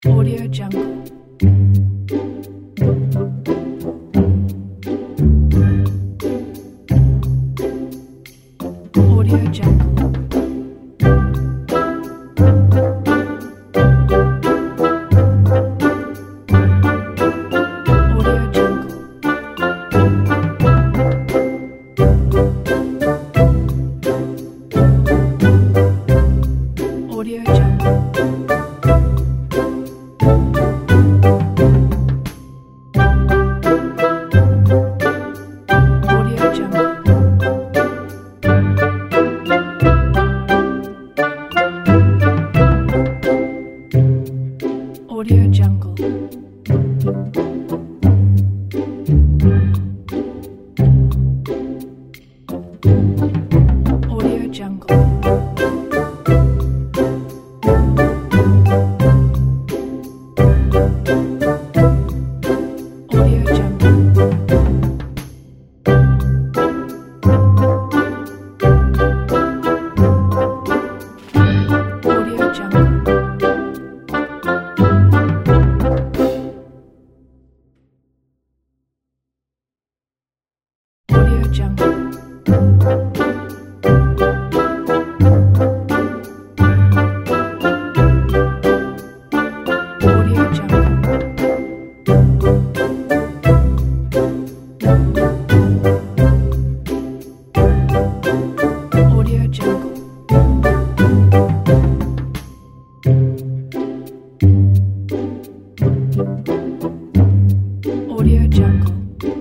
Audio Jungle. Audio Jungle. Audio Jungle. Audio Jungle. Audio Jungle. Audio Jungle. Audio Jungle. Audio Jungle. Audio Jungle. Audio Jungle. Audio Jungle.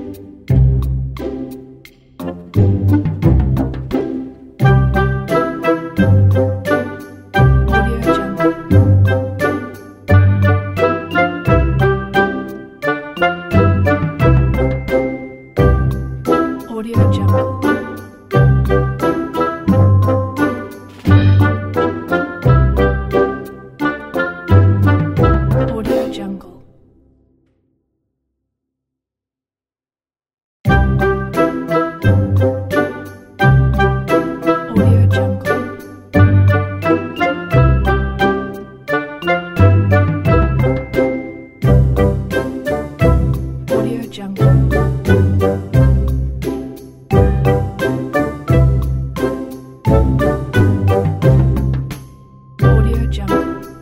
Audio Jungle. Audio Jungle. Audio Jungle. Audio Jungle. Audio Jungle.